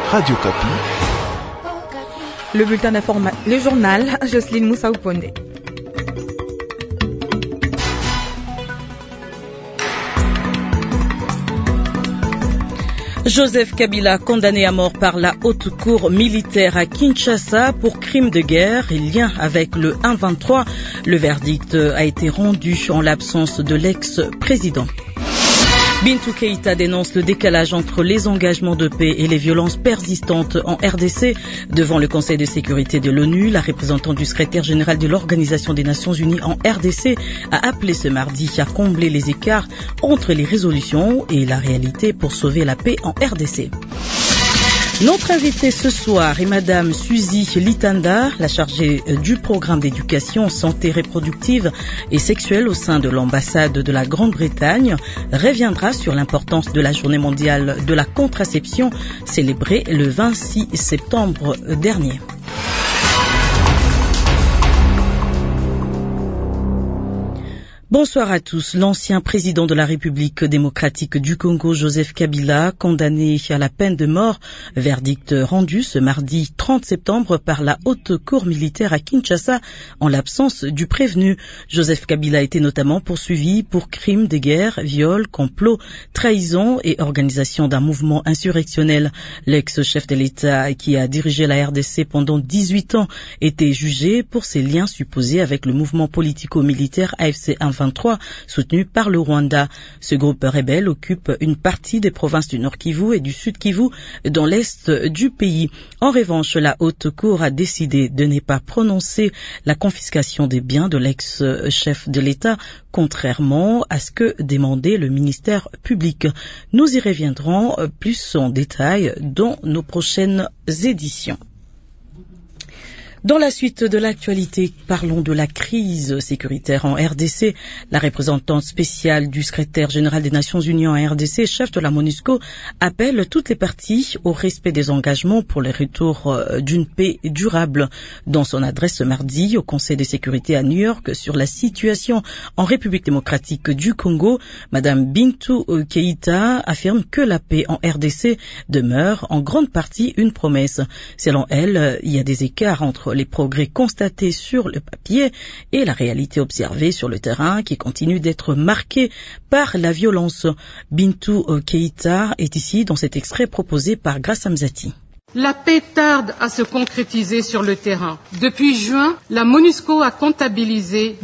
Radio Kapi. Le bulletin d'information, le journal, Jocelyne Moussa-Ouponde. Joseph Kabila, condamné à mort par la haute cour militaire à Kinshasa pour crime de guerre et lien avec le 1-23. Le verdict a été rendu en l'absence de l'ex-président. Bintou Keïta dénonce le décalage entre les engagements de paix et les violences persistantes en RDC. Devant le Conseil de sécurité de l'ONU, la représentante du secrétaire général de l'Organisation des Nations Unies en RDC a appelé ce mardi à combler les écarts entre les résolutions et la réalité pour sauver la paix en RDC. Notre invitée ce soir est Madame Suzy Litanda, la chargée du programme d'éducation, santé reproductive et sexuelle au sein de l'ambassade de la Grande-Bretagne, reviendra sur l'importance de la journée mondiale de la contraception célébrée le 26 septembre dernier. Bonsoir à tous. L'ancien président de la République démocratique du Congo, Joseph Kabila, condamné à la peine de mort, verdict rendu ce mardi 30 septembre par la haute cour militaire à Kinshasa en l'absence du prévenu. Joseph Kabila a été notamment poursuivi pour crimes de guerre, viol, complot, trahison et organisation d'un mouvement insurrectionnel. L'ex-chef de l'État qui a dirigé la RDC pendant 18 ans était jugé pour ses liens supposés avec le mouvement politico-militaire AFC 23 soutenu par le Rwanda. Ce groupe rebelle occupe une partie des provinces du Nord Kivu et du Sud Kivu dans l'est du pays. En revanche, la haute cour a décidé de ne pas prononcer la confiscation des biens de l'ex-chef de l'État, contrairement à ce que demandait le ministère public. Nous y reviendrons plus en détail dans nos prochaines éditions. Dans la suite de l'actualité, parlons de la crise sécuritaire en RDC. La représentante spéciale du secrétaire général des Nations Unies en RDC, chef de la MONUSCO, appelle toutes les parties au respect des engagements pour le retour d'une paix durable. Dans son adresse ce mardi au Conseil de sécurité à New York sur la situation en République démocratique du Congo, Madame Bintou Keïta affirme que la paix en RDC demeure en grande partie une promesse. Selon elle, il y a des écarts entre les progrès constatés sur le papier et la réalité observée sur le terrain qui continue d'être marquée par la violence. Bintou Keïta est ici dans cet extrait proposé par Grace Amzati. La paix tarde à se concrétiser sur le terrain. Depuis juin, la MONUSCO a comptabilisé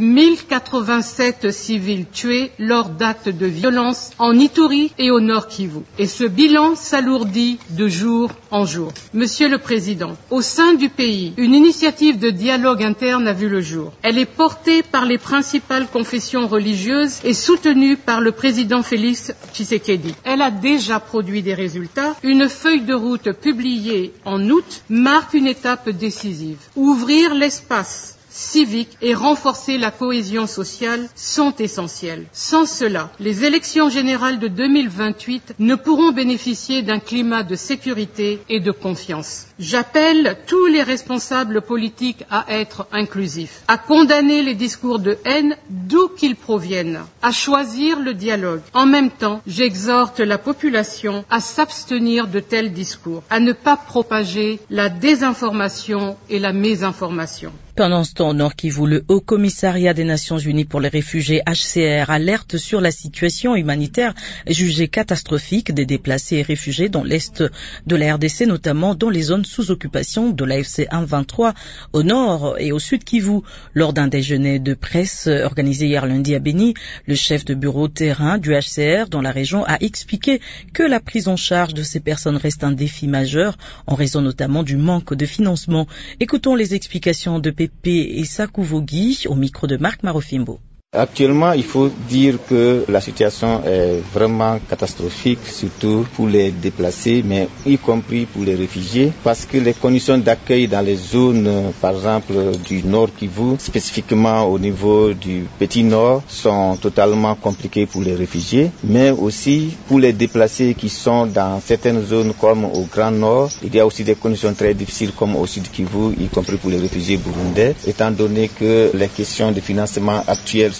1087 civils tués lors d'actes de violence en Ituri et au Nord Kivu. Et ce bilan s'alourdit de jour en jour. Monsieur le Président, au sein du pays, une initiative de dialogue interne a vu le jour. Elle est portée par les principales confessions religieuses et soutenue par le président Félix Tshisekedi. Elle a déjà produit des résultats. Une feuille de route publiée en août marque une étape décisive. Ouvrir l'espace civique et renforcer la cohésion sociale sont essentiels. Sans cela, les élections générales de 2028 ne pourront bénéficier d'un climat de sécurité et de confiance. J'appelle tous les responsables politiques à être inclusifs, à condamner les discours de haine d'où qu'ils proviennent, à choisir le dialogue. En même temps, j'exhorte la population à s'abstenir de tels discours, à ne pas propager la désinformation et la mésinformation. Pendant ce temps, au Nord Kivu, le Haut Commissariat des Nations Unies pour les réfugiés HCR alerte sur la situation humanitaire jugée catastrophique des déplacés et réfugiés dans l'est de la RDC, notamment dans les zones sous occupation de l'AFC 1-23 au nord et au sud Kivu. Lors d'un déjeuner de presse organisé hier lundi à Beni, le chef de bureau terrain du HCR dans la région a expliqué que la prise en charge de ces personnes reste un défi majeur en raison notamment du manque de financement. Écoutons les explications de Pépé et Sakouvogi au micro de Marc Marofimbo. Actuellement, il faut dire que la situation est vraiment catastrophique, surtout pour les déplacés, mais y compris pour les réfugiés, parce que les conditions d'accueil dans les zones, par exemple, du Nord Kivu, spécifiquement au niveau du Petit Nord, sont totalement compliquées pour les réfugiés, mais aussi pour les déplacés qui sont dans certaines zones comme au Grand Nord. Il y a aussi des conditions très difficiles comme au Sud Kivu, y compris pour les réfugiés burundais, étant donné que les questions de financement actuelles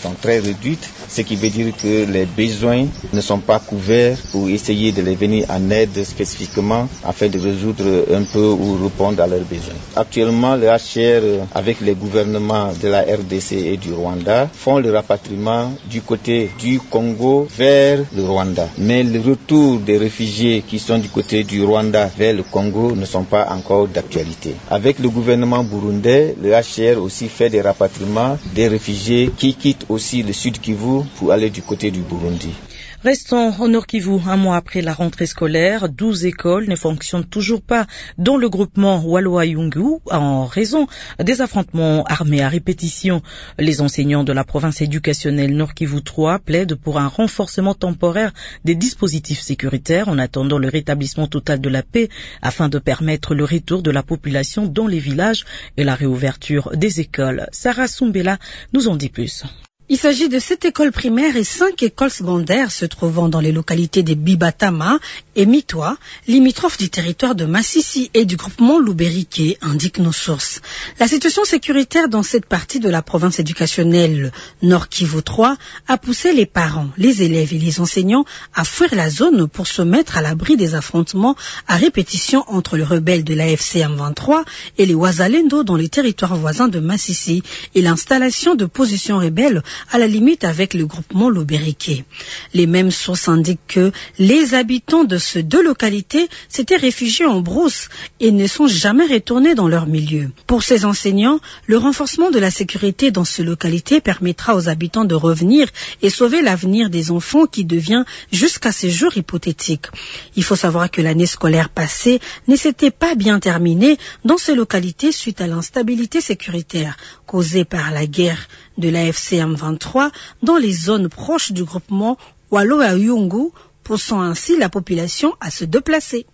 sont très réduites, ce qui veut dire que les besoins ne sont pas couverts pour essayer de les venir en aide spécifiquement afin de résoudre un peu ou répondre à leurs besoins. Actuellement, le HCR, avec les gouvernements de la RDC et du Rwanda, font le rapatriement du côté du Congo vers le Rwanda. Mais le retour des réfugiés qui sont du côté du Rwanda vers le Congo ne sont pas encore d'actualité. Avec le gouvernement burundais, le HCR aussi fait des rapatriements des réfugiés qui quittent aussi le sud Kivu pour aller du côté du Burundi. Restons au Nord Kivu. Un mois après la rentrée scolaire, 12 écoles ne fonctionnent toujours pas dans le groupement Wallowa-Yungu en raison des affrontements armés à répétition. Les enseignants de la province éducationnelle Nord Kivu 3 plaident pour un renforcement temporaire des dispositifs sécuritaires en attendant le rétablissement total de la paix afin de permettre le retour de la population dans les villages et la réouverture des écoles. Sarah Soumbela nous en dit plus. Il s'agit de 7 écoles primaires et 5 écoles secondaires se trouvant dans les localités de Bibatama et Mitwa, limitrophes du territoire de Massissi et du groupement Luberiké, indiquent nos sources. La situation sécuritaire dans cette partie de la province éducationnelle Nord Kivu 3 a poussé les parents, les élèves et les enseignants à fuir la zone pour se mettre à l'abri des affrontements à répétition entre les rebelles de l'AFC M23 et les Wazalendo dans les territoires voisins de Massissi et l'installation de positions rebelles à la limite avec le groupement Luberiké. Les mêmes sources indiquent que les habitants de ces 2 localités s'étaient réfugiés en brousse et ne sont jamais retournés dans leur milieu. Pour ces enseignants, le renforcement de la sécurité dans ces localités permettra aux habitants de revenir et sauver l'avenir des enfants qui devient jusqu'à ces jours hypothétique. Il faut savoir que l'année scolaire passée ne s'était pas bien terminée dans ces localités suite à l'instabilité sécuritaire causée par la guerre de l'AFC M23 dans les zones proches du groupement Wallowa-Yungu, poussant ainsi la population à se déplacer.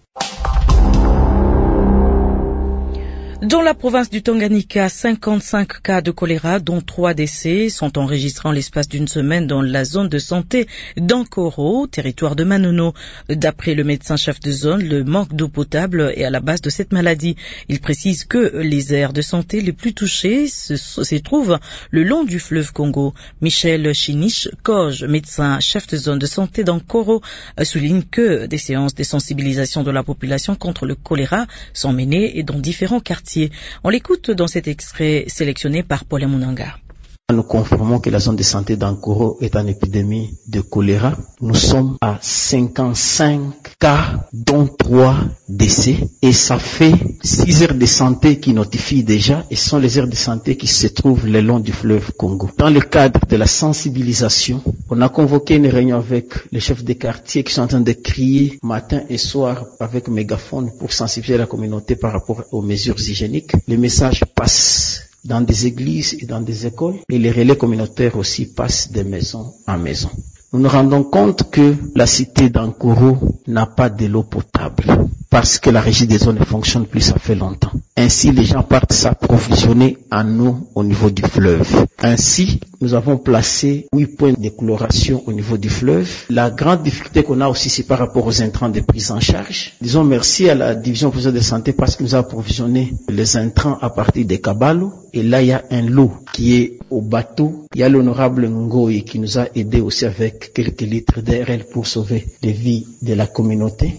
Dans la province du Tanganyika, 55 cas de choléra, dont 3 décès, sont enregistrés en l'espace d'une semaine dans la zone de santé d'Ankoro, territoire de Manono. D'après le médecin-chef de zone, le manque d'eau potable est à la base de cette maladie. Il précise que les aires de santé les plus touchées se trouvent le long du fleuve Congo. Michel Chiniche Koge, médecin-chef de zone de santé d'Ankoro, souligne que des séances de sensibilisation de la population contre le choléra sont menées dans différents quartiers. On l'écoute dans cet extrait sélectionné par Paul Amunanga. Nous confirmons que la zone de santé d'Ankoro est en épidémie de choléra. Nous sommes à 55 cas, dont 3 décès. Et ça fait 6 aires de santé qui notifient déjà, et ce sont les aires de santé qui se trouvent le long du fleuve Congo. Dans le cadre de la sensibilisation, on a convoqué une réunion avec les chefs des quartiers qui sont en train de crier matin et soir avec mégaphone pour sensibiliser la communauté par rapport aux mesures hygiéniques. Les messages passent dans des églises et dans des écoles, et les relais communautaires aussi passent de maison en maison. Nous nous rendons compte que la cité d'Ankoro n'a pas de l'eau potable parce que la régie des eaux ne fonctionne plus, ça fait longtemps. Ainsi, les gens partent s'approvisionner en eau au niveau du fleuve. Ainsi, nous avons placé 8 points de chloration au niveau du fleuve. La grande difficulté qu'on a aussi, c'est par rapport aux intrants de prise en charge. Disons merci à la division provinciale de santé parce qu'ils nous a approvisionné les intrants à partir des Kabalo. Et là, il y a un lot qui est au bateau. Il y a l'honorable Ngoï qui nous a aidé aussi avec quelques litres d'RL pour sauver les vies de la communauté.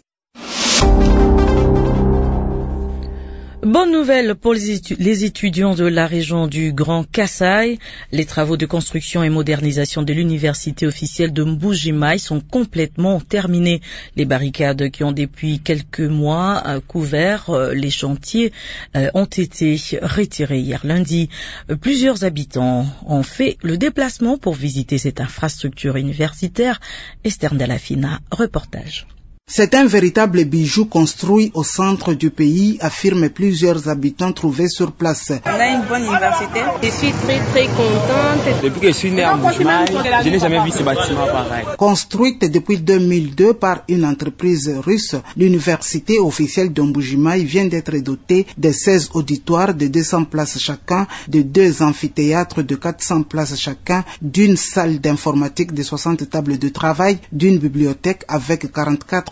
Bonne nouvelle pour les étudiants de la région du Grand Kasaï. Les travaux de construction et modernisation de l'université officielle de Mbuji-Mayi sont complètement terminés. Les barricades qui ont depuis quelques mois couvert les chantiers ont été retirées hier lundi. Plusieurs habitants ont fait le déplacement pour visiter cette infrastructure universitaire. Esther Dalafina, reportage. C'est un véritable bijou construit au centre du pays, affirment plusieurs habitants trouvés sur place. On a une bonne université. Je suis très contente. Depuis que je suis né à Mbuji-Mayi, je n'ai jamais vu ce bâtiment pareil. Construite depuis 2002 par une entreprise russe, l'université officielle de Mbuji-Mayi vient d'être dotée de 16 auditoires de 200 places chacun, de 2 amphithéâtres de 400 places chacun, d'une salle d'informatique de 60 tables de travail, d'une bibliothèque avec 44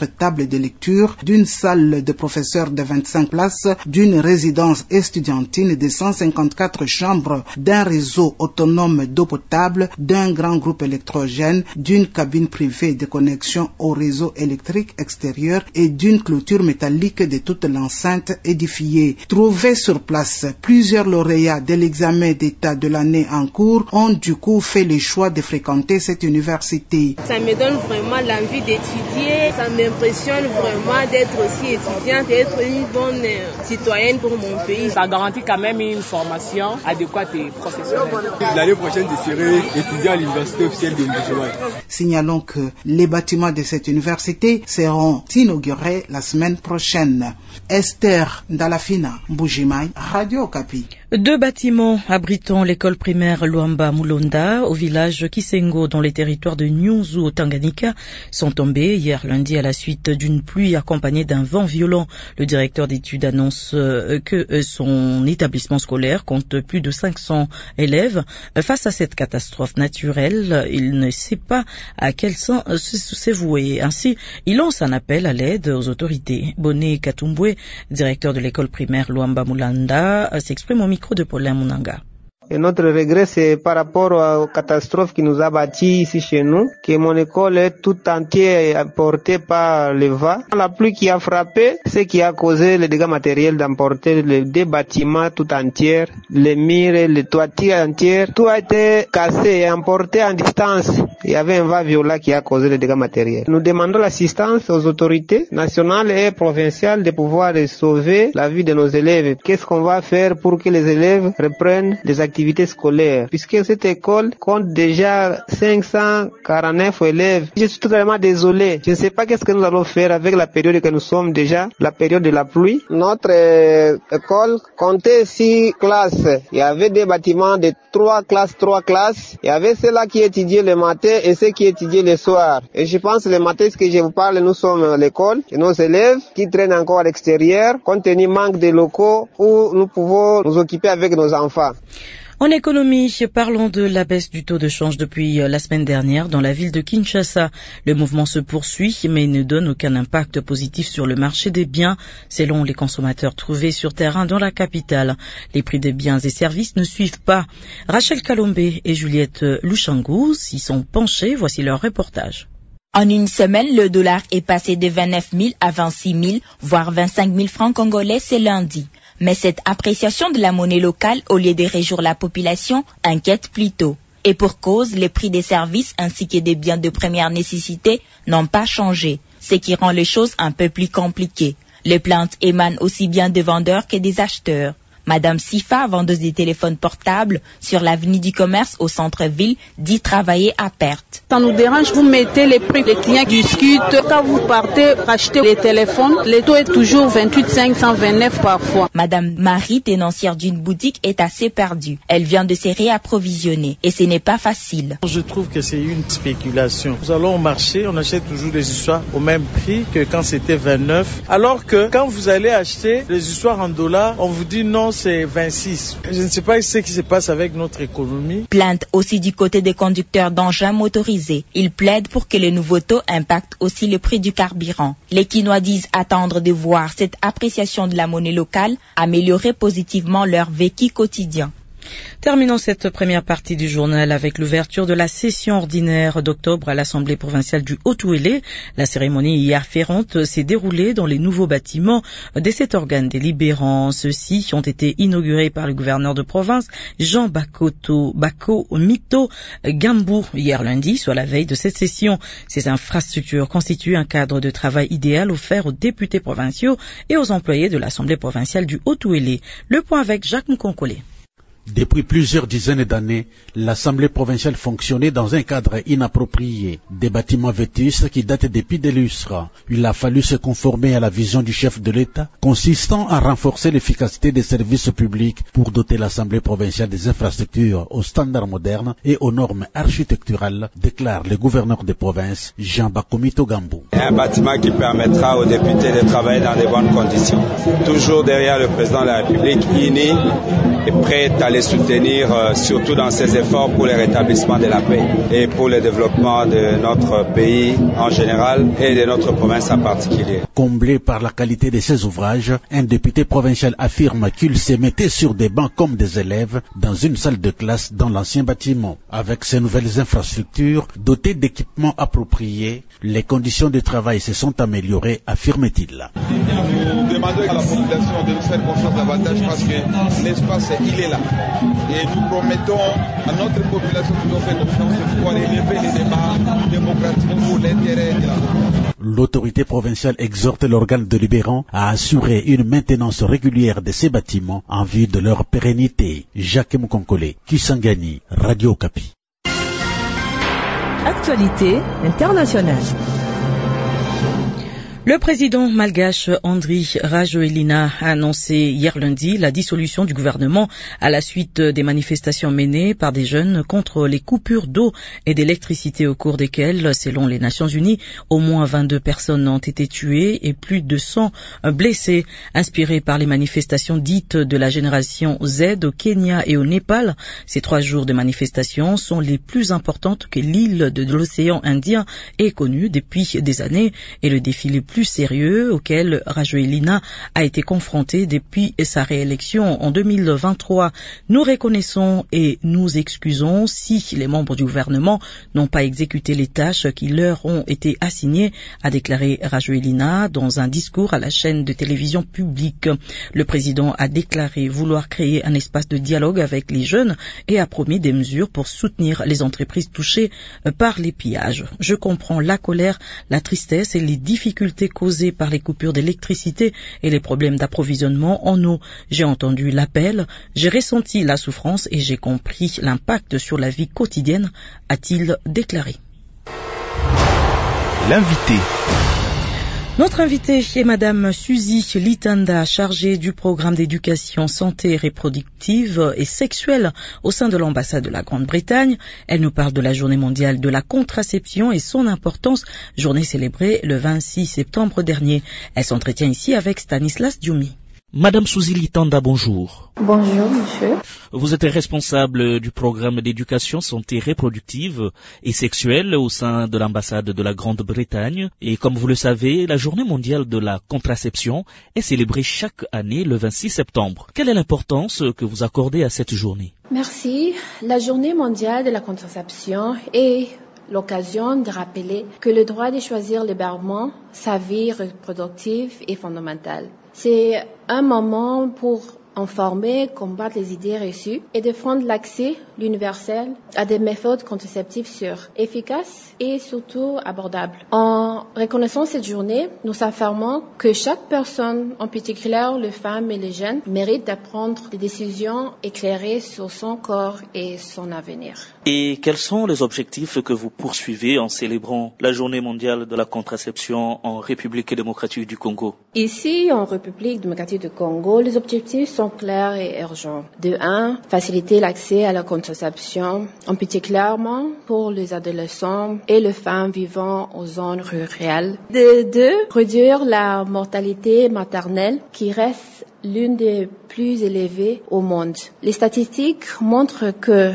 tables de lecture, d'une salle de professeurs de 25 places, d'une résidence estudiantine de 154 chambres, d'un réseau autonome d'eau potable, d'un grand groupe électrogène, d'une cabine privée de connexion au réseau électrique extérieur et d'une clôture métallique de toute l'enceinte édifiée. Trouvés sur place, plusieurs lauréats de l'examen d'état de l'année en cours ont du coup fait le choix de fréquenter cette université. Ça me donne vraiment l'envie d'étudier, ça m'impressionne vraiment d'être aussi étudiante, d'être une bonne citoyenne pour mon pays. Ça garantit quand même une formation adéquate et professionnelle. L'année prochaine, je serai étudiant à l'université officielle de Mbujimaï. Signalons que les bâtiments de cette université seront inaugurés la semaine prochaine. Esther Ndalafina, Mbujimaï, Radio Okapi. 2 bâtiments abritant l'école primaire Luamba Mulonda au village Kisengo dans les territoires de Nyunzu au Tanganyika sont tombés hier lundi à la suite d'une pluie accompagnée d'un vent violent. Le directeur d'études annonce que son établissement scolaire compte plus de 500 élèves. Face à cette catastrophe naturelle, il ne sait pas à quel sens se vouer. Ainsi, il lance un appel à l'aide aux autorités. Boné Katumbwe, directeur de l'école primaire Luamba Mulonda, s'exprime au micro de Paulin Munanga. Et notre regret, c'est par rapport aux catastrophes qui nous a bâtis ici chez nous, que mon école est tout entière emportée par le vent. La pluie qui a frappé, c'est qui a causé les dégâts matériels d'emporter les 2 bâtiments tout entiers, les murs, les toitures entières. Tout a été cassé et emporté en distance. Il y avait un vent violent qui a causé les dégâts matériels. Nous demandons l'assistance aux autorités nationales et provinciales de pouvoir sauver la vie de nos élèves. Qu'est-ce qu'on va faire pour que les élèves reprennent les activités scolaires, puisque cette école compte déjà 549 élèves. Je suis totalement désolé. Je ne sais pas qu'est-ce que nous allons faire avec la période que nous sommes déjà, la période de la pluie. Notre école comptait 6 classes. Il y avait des bâtiments de 3 classes. Il y avait ceux-là qui étudiaient le matin et ceux qui étudiaient le soir. Et je pense le matin, ce que je vous parle, nous sommes à l'école et nos élèves qui traînent encore à l'extérieur, compte tenu manque de locaux où nous pouvons nous occuper avec nos enfants. En économie, parlons de la baisse du taux de change depuis la semaine dernière dans la ville de Kinshasa. Le mouvement se poursuit, mais ne donne aucun impact positif sur le marché des biens, selon les consommateurs trouvés sur terrain dans la capitale. Les prix des biens et services ne suivent pas. Rachel Kalombe et Juliette Louchangou s'y sont penchées. Voici leur reportage. En une semaine, le dollar est passé de 29 000 à 26 000, voire 25 000 francs congolais ce lundi. Mais cette appréciation de la monnaie locale, au lieu de réjouir la population, inquiète plutôt. Et pour cause, les prix des services ainsi que des biens de première nécessité n'ont pas changé, ce qui rend les choses un peu plus compliquées. Les plaintes émanent aussi bien des vendeurs que des acheteurs. Madame Sifa, vendeuse des téléphones portables sur l'avenue du commerce au centre-ville, dit travailler à perte. Ça nous dérange, vous mettez les prix, les clients discutent. Quand vous partez acheter les téléphones, le taux est toujours 28 529 parfois. Madame Marie, tenancière d'une boutique, est assez perdue. Elle vient de se réapprovisionner et ce n'est pas facile. Je trouve que c'est une spéculation. Nous allons au marché, on achète toujours les histoires au même prix que quand c'était 29. Alors que quand vous allez acheter les histoires en dollars, on vous dit non, c'est 26. Je ne sais pas ce qui se passe avec notre économie. Plainte aussi du côté des conducteurs d'engins motorisés. Ils plaident pour que les nouveaux taux impactent aussi le prix du carburant. Les Quinois disent attendre de voir cette appréciation de la monnaie locale améliorer positivement leur vécu quotidien. Terminons cette première partie du journal avec l'ouverture de la session ordinaire d'octobre à l'Assemblée provinciale du Haut-Ouélé. La cérémonie hier afférente s'est déroulée dans les nouveaux bâtiments de cet organe délibérant. Ceux-ci ont été inaugurés par le gouverneur de province Jean Bako Mito Gambou hier lundi, soit la veille de cette session. Ces infrastructures constituent un cadre de travail idéal offert aux députés provinciaux et aux employés de l'Assemblée provinciale du Haut-Ouélé. Le point avec Jacques Mkonkole. Depuis plusieurs dizaines d'années, l'Assemblée provinciale fonctionnait dans un cadre inapproprié, des bâtiments vétustes qui datent depuis des lustres. Il a fallu se conformer à la vision du chef de l'État, consistant à renforcer l'efficacité des services publics pour doter l'Assemblée provinciale des infrastructures aux standards modernes et aux normes architecturales, déclare le gouverneur de province, Jean Bako Mito Gambou. Un bâtiment qui permettra aux députés de travailler dans de bonnes conditions. Toujours derrière le président de la République, uni et prêt à les soutenir surtout dans ces efforts pour le rétablissement de la paix et pour le développement de notre pays en général et de notre province en particulier. Comblé par la qualité de ses ouvrages, un député provincial affirme qu'il se mettait sur des bancs comme des élèves dans une salle de classe dans l'ancien bâtiment. Avec ces nouvelles infrastructures dotées d'équipements appropriés, les conditions de travail se sont améliorées, affirme-t-il. Nous demandons à la population de nous faire confiance davantage parce que l'espace, il est là. Et nous promettons à notre population de nous faire confiance de pouvoir élever les débats démocratiques pour l'intérêt de la nation. L'autorité provinciale exhorte l'organe délibérant à assurer une maintenance régulière de ces bâtiments en vue de leur pérennité. Jacques Moukonkole, Kisangani, Radio Okapi. Actualité internationale. Le président malgache Andry Rajoelina a annoncé hier lundi la dissolution du gouvernement à la suite des manifestations menées par des jeunes contre les coupures d'eau et d'électricité au cours desquelles, selon les Nations Unies, au moins 22 personnes ont été tuées et plus de 100 blessées. Inspirées par les manifestations dites de la génération Z au Kenya et au Népal, ces 3 jours de manifestations sont les plus importantes que l'île de l'océan Indien ait connues depuis des années et le défi le plus sérieux auquel Rajoelina a été confronté depuis sa réélection en 2023. Nous reconnaissons et nous excusons si les membres du gouvernement n'ont pas exécuté les tâches qui leur ont été assignées, a déclaré Rajoelina dans un discours à la chaîne de télévision publique. Le président a déclaré vouloir créer un espace de dialogue avec les jeunes et a promis des mesures pour soutenir les entreprises touchées par les pillages. Je comprends la colère, la tristesse et les difficultés causées par les coupures d'électricité et les problèmes d'approvisionnement en eau. J'ai entendu l'appel, j'ai ressenti la souffrance et j'ai compris l'impact sur la vie quotidienne, a-t-il déclaré. L'invité. Notre invitée est Madame Suzy Litanda, chargée du programme d'éducation santé reproductive et sexuelle au sein de l'ambassade de la Grande-Bretagne. Elle nous parle de la journée mondiale de la contraception et son importance, journée célébrée le 26 septembre dernier. Elle s'entretient ici avec Stanislas Dioumi. Madame Suzy Litanda, bonjour. Bonjour, monsieur. Vous êtes responsable du programme d'éducation santé reproductive et sexuelle au sein de l'ambassade de la Grande-Bretagne. Et comme vous le savez, la journée mondiale de la contraception est célébrée chaque année le 26 septembre. Quelle est l'importance que vous accordez à cette journée? Merci. La journée mondiale de la contraception est l'occasion de rappeler que le droit de choisir librement sa vie reproductive est fondamental. C'est un moment pour informer, combattre les idées reçues et défendre l'accès universel à des méthodes contraceptives sûres, efficaces et surtout abordables. En reconnaissant cette journée, nous affirmons que chaque personne, en particulier les femmes et les jeunes, mérite d'apprendre des décisions éclairées sur son corps et son avenir. Et quels sont les objectifs que vous poursuivez en célébrant la journée mondiale de la contraception en République démocratique du Congo? Ici, en République démocratique du Congo, les objectifs sont clairs et urgents. De 1, faciliter l'accès à la contraception, en particulièrement pour les adolescents et les femmes vivant aux zones rurales. De 2, réduire la mortalité maternelle qui reste l'une des plus élevées au monde. Les statistiques montrent que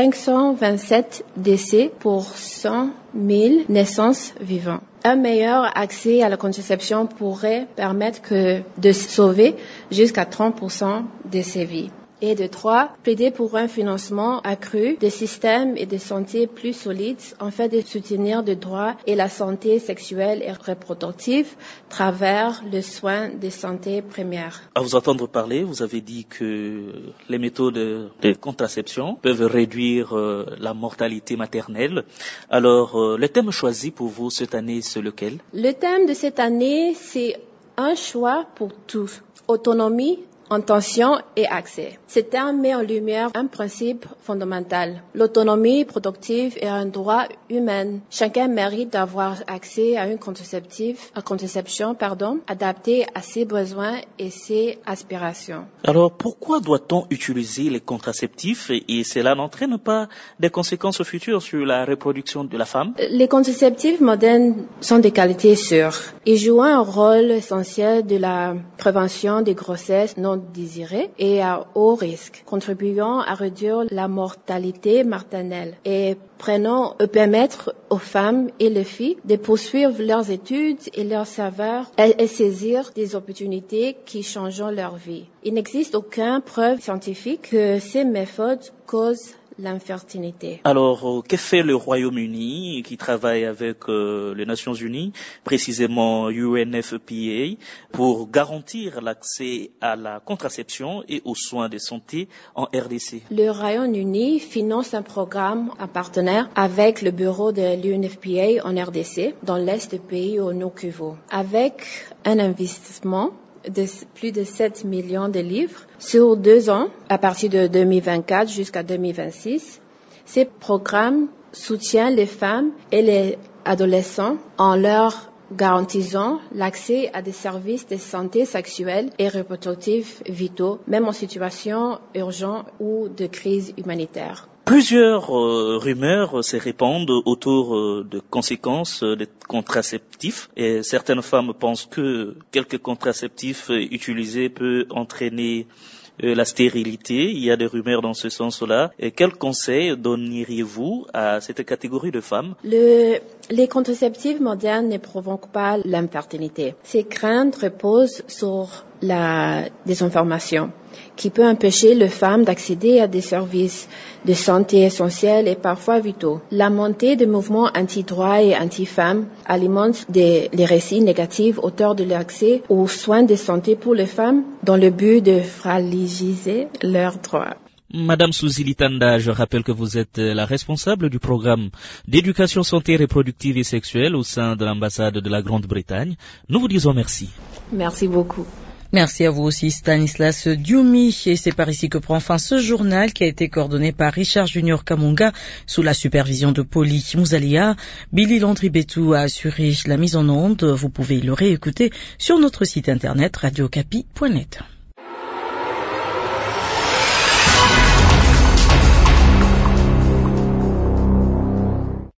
527 décès pour 100 000 naissances vivantes. Un meilleur accès à la contraception pourrait permettre de sauver jusqu'à 30% de ces vies. Et de 3, plaider pour un financement accru des systèmes et de santé plus solides afin de soutenir les droits et la santé sexuelle et reproductive à travers le soin de santé primaire. À vous entendre parler, vous avez dit que les méthodes de contraception peuvent réduire la mortalité maternelle. Alors, le thème choisi pour vous cette année, c'est lequel? Le thème de cette année, c'est un choix pour tous. Autonomie, intention et accès. Ce terme met en lumière un principe fondamental. L'autonomie productive est un droit humain. Chacun mérite d'avoir accès à une contraception adaptée à ses besoins et ses aspirations. Alors, pourquoi doit-on utiliser les contraceptifs et cela n'entraîne pas des conséquences futures sur la reproduction de la femme? Les contraceptifs modernes sont de qualité sûre. Ils jouent un rôle essentiel de la prévention des grossesses non désirées et à haut risque, contribuant à réduire la mortalité maternelle et permettre aux femmes et les filles de poursuivre leurs études et leur savoir et saisir des opportunités qui changent leur vie. Il n'existe aucune preuve scientifique que ces méthodes causent l'infertilité. Alors, que fait le Royaume-Uni qui travaille avec les Nations Unies, précisément UNFPA, pour garantir l'accès à la contraception et aux soins de santé en RDC? Le Royaume-Uni finance un programme en partenaire avec le bureau de l'UNFPA en RDC, dans l'est du pays au Nord-Kivu, avec un investissement de plus de 7 millions de livres sur 2 ans, à partir de 2024 jusqu'à 2026. Ces programmes soutiennent les femmes et les adolescents en leur garantissant l'accès à des services de santé sexuelle et reproductive vitaux, même en situation urgente ou de crise humanitaire. Plusieurs rumeurs se répandent autour de conséquences des contraceptifs et certaines femmes pensent que quelques contraceptifs utilisés peuvent entraîner la stérilité. Il y a des rumeurs dans ce sens-là. Et quels conseils donneriez-vous à cette catégorie de femmes? Les contraceptifs modernes ne provoquent pas l'infertilité. Ces craintes reposent sur la désinformation qui peut empêcher les femmes d'accéder à des services de santé essentiels et parfois vitaux. La montée des mouvements anti-droits et anti-femmes alimente les récits négatifs autour de l'accès aux soins de santé pour les femmes dans le but de fragiliser leurs droits. Madame Souzili Tanda, je rappelle que vous êtes la responsable du programme d'éducation santé reproductive et sexuelle au sein de l'ambassade de la Grande-Bretagne. Nous vous disons merci. Merci beaucoup. Merci à vous aussi Stanislas Dioumi, et c'est par ici que prend fin ce journal qui a été coordonné par Richard Junior Kamunga sous la supervision de Poli Mouzalia. Billy Landry-Betou a assuré la mise en onde. Vous pouvez le réécouter sur notre site internet radiocapi.net.